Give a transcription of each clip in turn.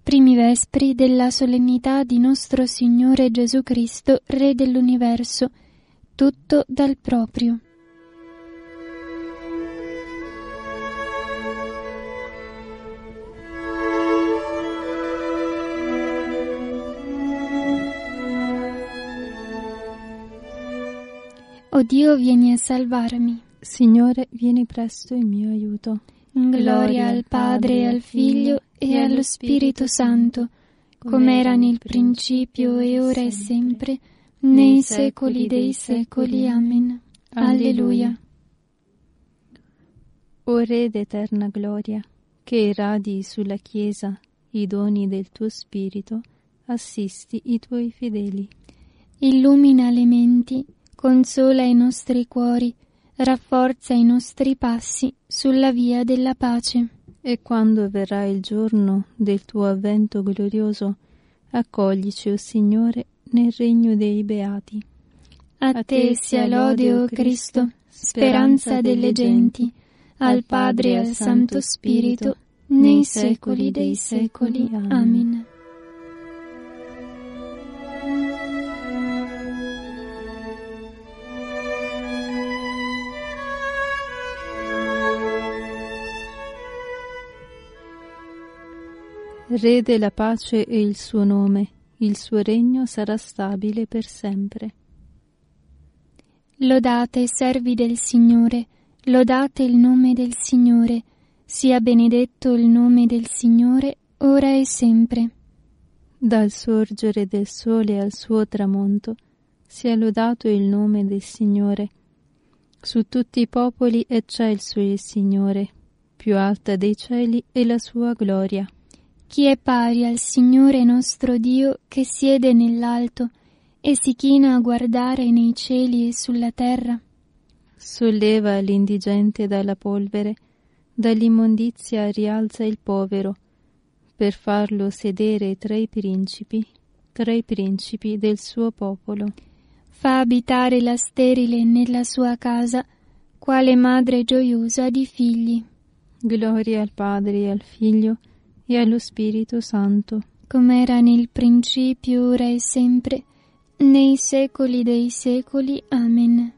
primi vespri della solennità di nostro Signore Gesù Cristo, Re dell'universo, tutto dal proprio. O Dio, vieni a salvarmi. Signore, vieni presto in mio aiuto. Gloria al Padre, al Figlio e allo Spirito Santo, come era nel principio e ora e sempre, nei secoli dei secoli. Amen. Alleluia. O Re d'eterna gloria, che irradi sulla Chiesa i doni del tuo Spirito, assisti i tuoi fedeli. Illumina le menti, consola i nostri cuori, rafforza i nostri passi sulla via della pace. E quando verrà il giorno del tuo avvento glorioso, accoglici, o Signore, nel regno dei beati. A te sia lode, o Cristo, speranza delle genti, al Padre e al Santo Spirito, nei secoli dei secoli. Amen. Re della pace è il suo nome, il suo regno sarà stabile per sempre. Lodate, servi del Signore, lodate il nome del Signore, sia benedetto il nome del Signore, ora e sempre. Dal sorgere del sole al suo tramonto, sia lodato il nome del Signore. Su tutti i popoli eccelso il Signore, più alta dei cieli è la sua gloria. Chi è pari al Signore nostro Dio, che siede nell'alto e si china a guardare nei cieli e sulla terra? Solleva l'indigente dalla polvere, dall'immondizia rialza il povero, per farlo sedere tra i principi del suo popolo. Fa abitare la sterile nella sua casa, quale madre gioiosa di figli. Gloria al Padre e al Figlio e allo Spirito Santo, come era nel principio, ora e sempre, nei secoli dei secoli. Amen.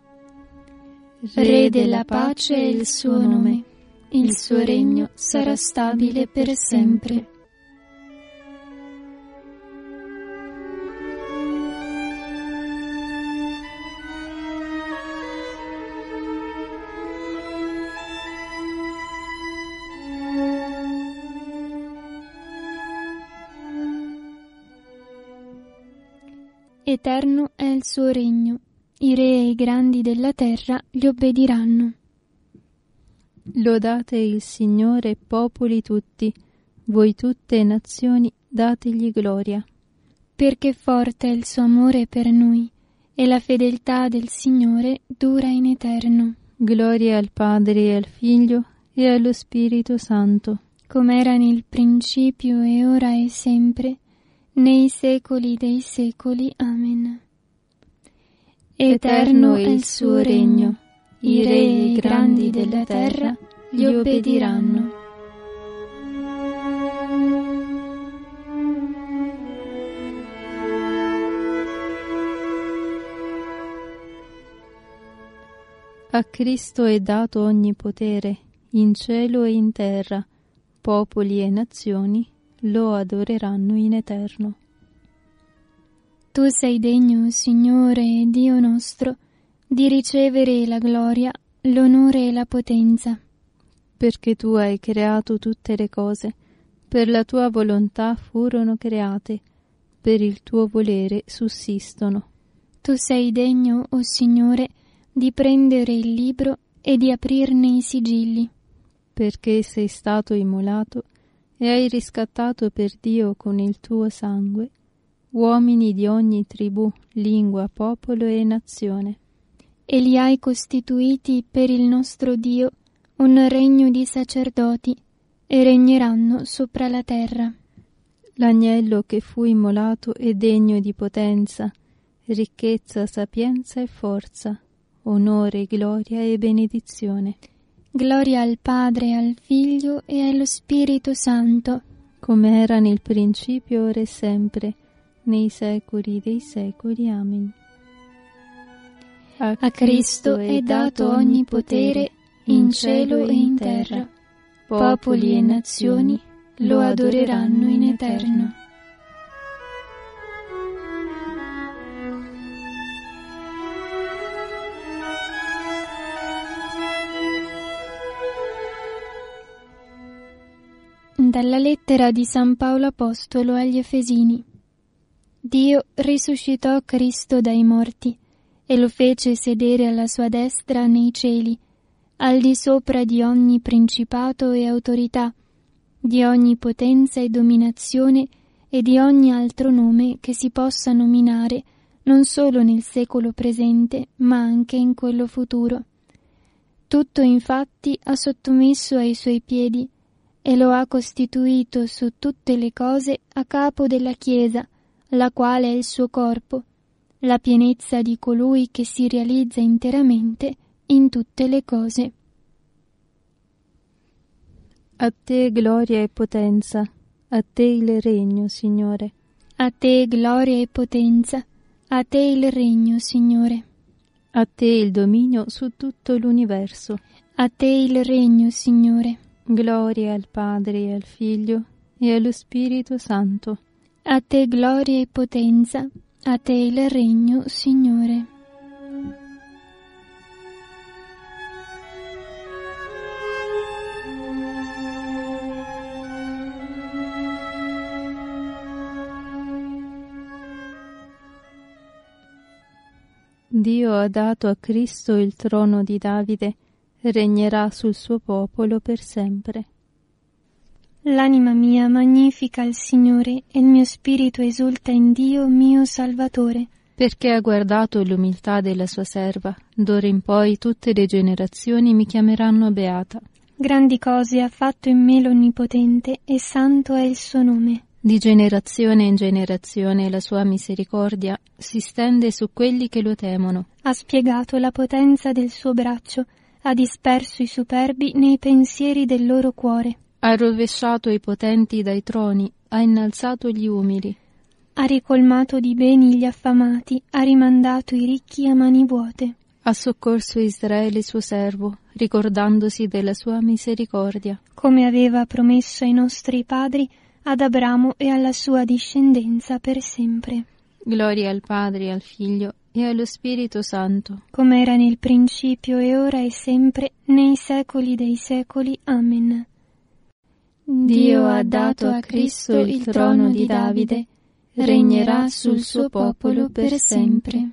Re della pace è il suo nome, il suo regno sarà stabile per sempre. Eterno è il suo regno, i re e i grandi della terra gli obbediranno. Lodate il Signore, popoli tutti, voi tutte nazioni, dategli gloria. Perché forte è il suo amore per noi, e la fedeltà del Signore dura in eterno. Gloria al Padre e al Figlio e allo Spirito Santo, come era nel principio e ora e sempre, nei secoli dei secoli. Amen. Eterno è il suo regno, i re e i grandi della terra gli obbediranno. A Cristo è dato ogni potere, in cielo e in terra, popoli e nazioni lo adoreranno in eterno. Tu sei degno, Signore e Dio nostro, di ricevere la gloria, l'onore e la potenza. Perché tu hai creato tutte le cose, per la tua volontà furono create, per il tuo volere sussistono. Tu sei degno, o Signore, di prendere il libro e di aprirne i sigilli. Perché sei stato immolato e hai riscattato per Dio con il tuo sangue uomini di ogni tribù, lingua, popolo e nazione. E li hai costituiti per il nostro Dio un regno di sacerdoti, e regneranno sopra la terra. L'agnello che fu immolato è degno di potenza, ricchezza, sapienza e forza, onore, gloria e benedizione. Gloria al Padre, al Figlio e allo Spirito Santo, come era nel principio, ora e sempre, nei secoli dei secoli. Amen. A Cristo è dato ogni potere in cielo e in terra. Popoli e nazioni lo adoreranno in eterno. Dalla lettera di San Paolo Apostolo agli Efesini. Dio risuscitò Cristo dai morti e lo fece sedere alla sua destra nei cieli, al di sopra di ogni principato e autorità, di ogni potenza e dominazione e di ogni altro nome che si possa nominare non solo nel secolo presente, ma anche in quello futuro. Tutto infatti ha sottomesso ai suoi piedi e lo ha costituito su tutte le cose a capo della Chiesa, la quale è il suo corpo, la pienezza di colui che si realizza interamente in tutte le cose. A te gloria e potenza, a te il regno, Signore. A te gloria e potenza, a te il regno, Signore. A te il dominio su tutto l'universo. A te il regno, Signore. Gloria al Padre e al Figlio e allo Spirito Santo. A te gloria e potenza, a te il regno, Signore. Dio ha dato a Cristo il trono di Davide, regnerà sul suo popolo per sempre. L'anima mia magnifica il Signore e il mio spirito esulta in Dio mio Salvatore. Perché ha guardato l'umiltà della sua serva, d'ora in poi tutte le generazioni mi chiameranno beata. Grandi cose ha fatto in me l'Onnipotente e santo è il suo nome. Di generazione in generazione la sua misericordia si stende su quelli che lo temono. Ha spiegato la potenza del suo braccio, ha disperso i superbi nei pensieri del loro cuore. Ha rovesciato i potenti dai troni, ha innalzato gli umili. Ha ricolmato di beni gli affamati, ha rimandato i ricchi a mani vuote. Ha soccorso Israele suo servo, ricordandosi della sua misericordia. Come aveva promesso ai nostri padri, ad Abramo e alla sua discendenza per sempre. Gloria al Padre, al Figlio e allo Spirito Santo. Come era nel principio e ora e sempre, nei secoli dei secoli. Amen. Dio ha dato a Cristo il trono di Davide, regnerà sul suo popolo per sempre.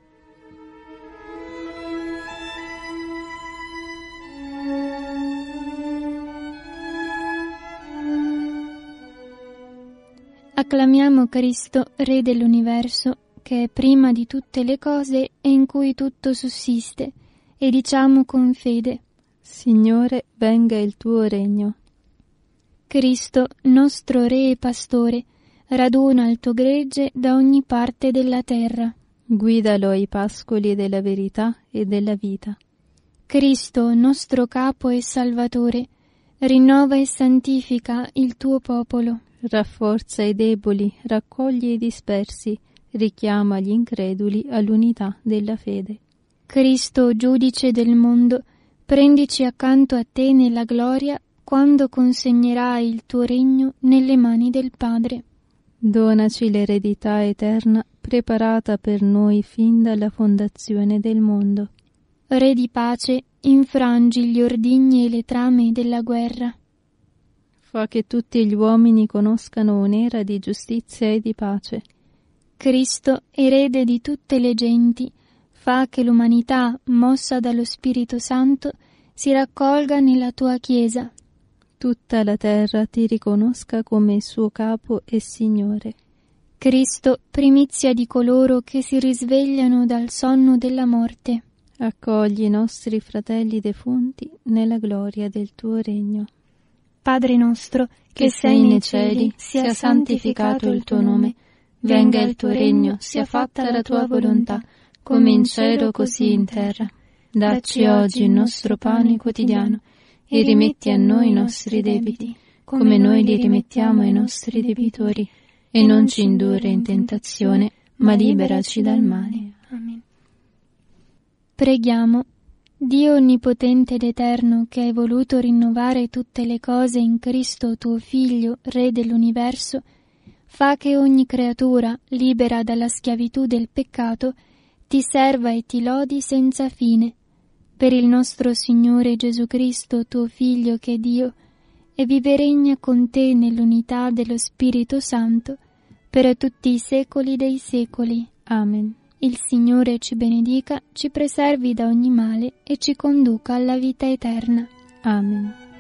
Acclamiamo Cristo, Re dell'universo, che è prima di tutte le cose e in cui tutto sussiste, e diciamo con fede: Signore, venga il tuo regno. Cristo, nostro Re e Pastore, raduna il tuo gregge da ogni parte della terra. Guidalo ai pascoli della verità e della vita. Cristo, nostro Capo e Salvatore, rinnova e santifica il tuo popolo. Rafforza i deboli, raccoglie i dispersi, richiama gli increduli all'unità della fede. Cristo, giudice del mondo, prendici accanto a te nella gloria quando consegnerai il tuo regno nelle mani del Padre. Donaci l'eredità eterna preparata per noi fin dalla fondazione del mondo. Re di pace, infrangi gli ordigni e le trame della guerra. Fa che tutti gli uomini conoscano un'era di giustizia e di pace. Cristo, erede di tutte le genti, fa che l'umanità, mossa dallo Spirito Santo, si raccolga nella tua Chiesa. Tutta la terra ti riconosca come suo capo e Signore. Cristo, primizia di coloro che si risvegliano dal sonno della morte. Accogli i nostri fratelli defunti nella gloria del tuo regno. Padre nostro, che sei nei cieli, sia santificato il tuo nome. Venga il tuo regno, sia fatta la tua volontà, come in cielo così in terra. Dacci oggi il nostro pane quotidiano e rimetti a noi i nostri debiti, come noi li rimettiamo ai nostri debitori, e non ci indurre in tentazione, ma liberaci dal male. Amen. Preghiamo. Dio onnipotente ed eterno, che hai voluto rinnovare tutte le cose in Cristo tuo Figlio, Re dell'universo, fa che ogni creatura, libera dalla schiavitù del peccato, ti serva e ti lodi senza fine. Per il nostro Signore Gesù Cristo, tuo Figlio che è Dio, e vive e regna con te nell'unità dello Spirito Santo, per tutti i secoli dei secoli. Amen. Il Signore ci benedica, ci preservi da ogni male e ci conduca alla vita eterna. Amen.